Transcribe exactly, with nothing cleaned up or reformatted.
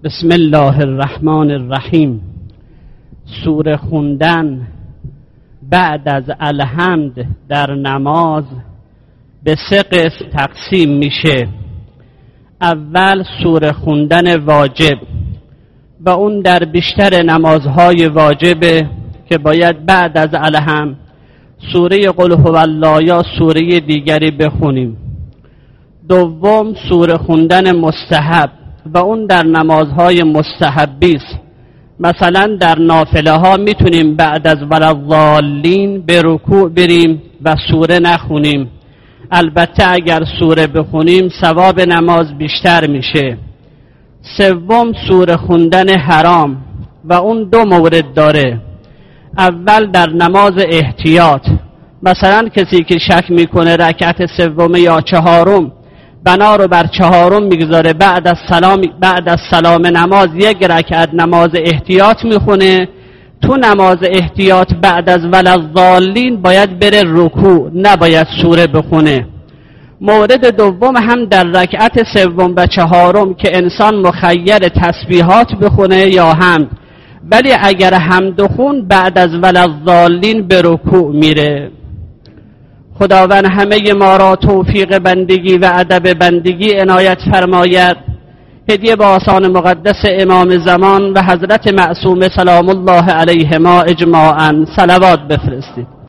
بسم الله الرحمن الرحیم. سوره خوندن بعد از الحمد در نماز به سه قسم تقسیم میشه. اول سوره خوندن واجب و اون در بیشتر نمازهای واجبه که باید بعد از الحمد سوره قل هو الله یا سوره دیگری بخونیم. دوم سوره خوندن مستحب و اون در نمازهای مستحبی است. مثلا در نافله ها میتونیم بعد از ولضالین به رکوع بریم و سوره نخونیم. البته اگر سوره بخونیم ثواب نماز بیشتر میشه. سوم سوره خوندن حرام و اون دو مورد داره. اول در نماز احتیاط، مثلا کسی که شک میکنه رکعت سوم یا چهارم بنا رو بر چهارم میگذاره، بعد از سلام بعد از سلام نماز یک رکعت نماز احتیاط میخونه. تو نماز احتیاط بعد از ولضالین باید بره رکوع، نباید سوره بخونه. مورد دوم هم در رکعت سوم و چهارم که انسان مخیر تسبیحات بخونه یا حمد، ولی اگر حمد خون بعد از ولضالین به رکوع میره. خداوند همه ما را توفیق بندگی و ادب بندگی عنایت فرماید. هدیه با آسان مقدس امام زمان و حضرت معصوم سلام الله علیهما اجماعاً صلوات بفرستید.